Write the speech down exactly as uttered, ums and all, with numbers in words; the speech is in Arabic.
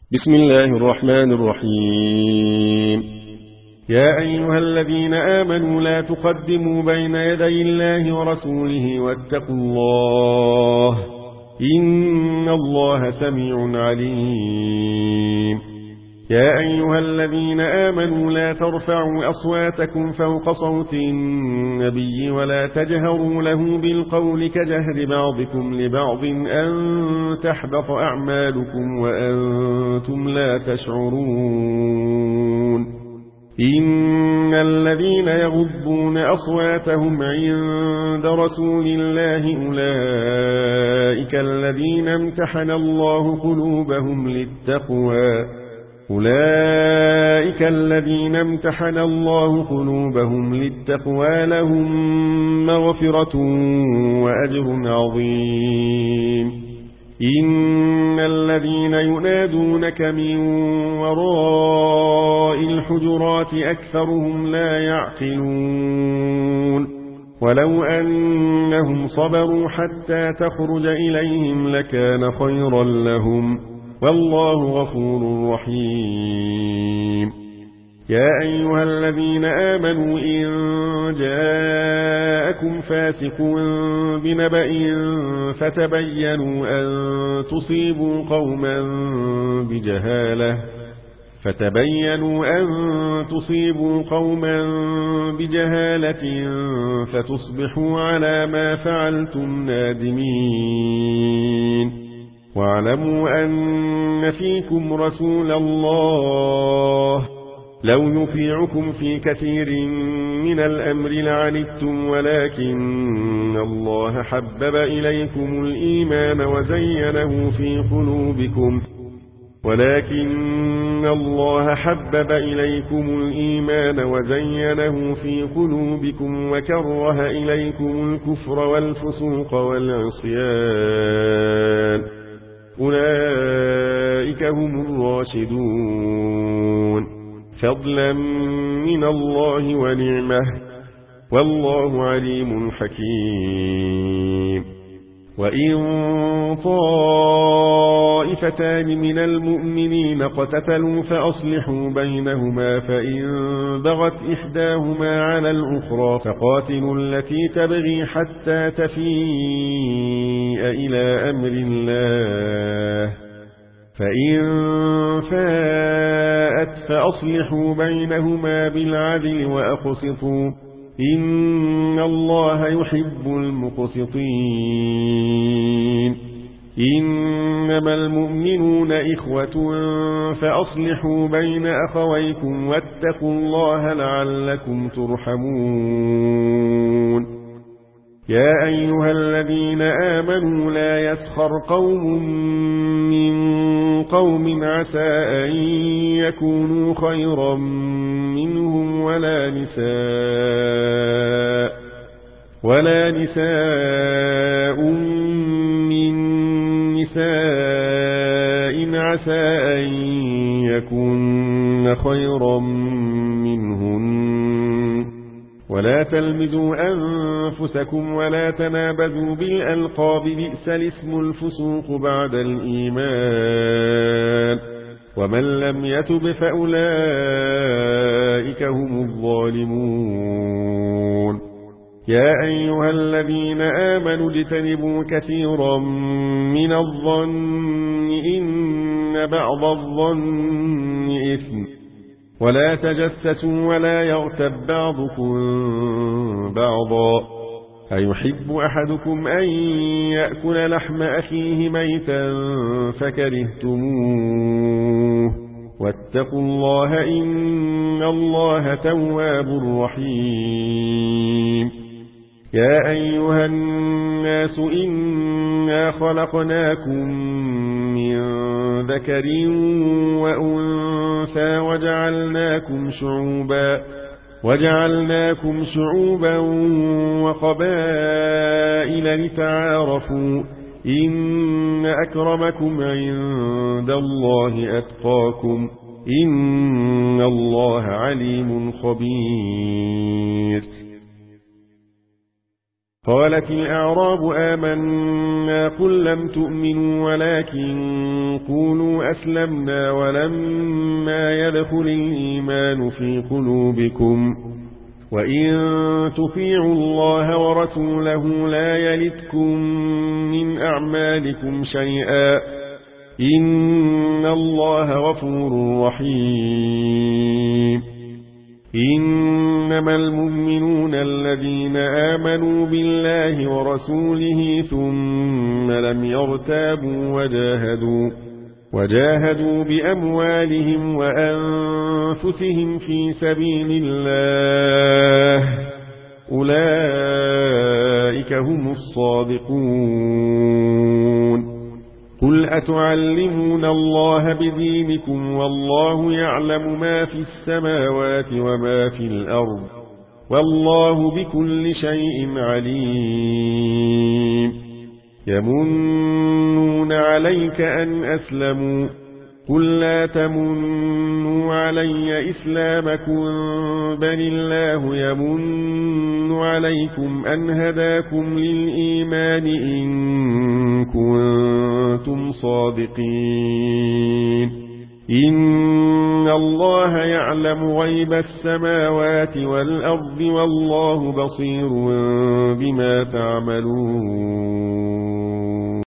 بسم الله الرحمن الرحيم. يا أيها الذين آمنوا لا تقدموا بين يدي الله ورسوله واتقوا الله إن الله سميع عليم. يا أيها الذين آمنوا لا ترفعوا أصواتكم فوق صوت النبي ولا تجهروا له بالقول كجهر بعضكم لبعض أن تحبط أعمالكم وأنتم لا تشعرون. إن الذين يغضون أصواتهم عند رسول الله أولئك الذين امتحن الله قلوبهم للتقوى أولئك الذين امتحن الله قلوبهم للتقوى لهم مغفرة وأجر عظيم. إن الذين ينادونك من وراء الحجرات أكثرهم لا يعقلون. ولو أنهم صبروا حتى تخرج إليهم لكان خيرا لهم والله غفور رحيم. يا أيها الذين آمنوا إن جاءكم فاسق بنبأ فتبينوا أن تصيبوا قوما بجهالة فتبينوا أن تصيبوا قوما بجهالة فتصبحوا على ما فعلتم نادمين. واعلموا أن فيكم رسول الله لو يطيعكم في كثير من الأمر لعنتم ولكن الله حبب إليكم الإيمان وزينه في قلوبكم ولكن الله حبب إليكم الإيمان وزينه في قلوبكم وكره إليكم الكفر والفسوق والعصيان أولئك هم الراشدون فضلا من الله ونعمه والله عليم حكيم. وإن طائفتان من المؤمنين اقتتلوا فأصلحوا بينهما فإن بغت إحداهما على الأخرى فقاتلوا التي تبغي حتى تفيء إلى أمر الله فإن فاءت فأصلحوا بينهما بالعدل وأقسطوا إن الله يحب المقسطين. إنما المؤمنون إخوة فأصلحوا بين أخويكم واتقوا الله لعلكم ترحمون. يا أيها الذين آمنوا لا يسخر قوم من قوم عسى أن يكونوا خيرا منهم ولا نساء ولا نساء من نساء عسى أن يكون خيرا منهن ولا تلمزوا أنفسكم ولا تنابزوا بالألقاب بئس الاسم الفسوق بعد الإيمان ومن لم يتب فأولئك هم الظالمون. يا أيها الذين آمنوا اجتنبوا كثيرا من الظن إن بعض الظن إثم ولا تجسسوا ولا يغتب بعضكم بعضا أيحب أحدكم أن يأكل لحم أخيه ميتا فكرهتموه واتقوا الله إن الله تواب رحيم. يا أيها الناس إنا خلقناكم من ذكر وأنثى وجعلناكم شعوبا وجعلناكم شعوبا وقبائل لتعارفوا إن أكرمكم عند الله أتقاكم إن الله عليم خبير. قالت الأعراب آمنا قل لم تؤمنوا ولكن قولوا أسلمنا ولما يدخل الإيمان في قلوبكم وإن تطيعوا الله ورسوله لا يلتكم من أعمالكم شيئا إن الله غفور رحيم. إنما المؤمنون الذين آمنوا بالله ورسوله ثم لم يرتابوا وجاهدوا وجاهدوا بأموالهم وأنفسهم في سبيل الله أولئك هم الصادقون. قل أتعلمون الله بدينكم والله يعلم ما في السماوات وما في الأرض والله بكل شيء عليم. يمنون عليك أن أسلموا قل لا تمنوا علي إسلامكم بل الله يمن عليكم أن هداكم للإيمان إن كنتم صادقين. إن الله يعلم غيب السماوات والأرض والله بصير بما تعملون.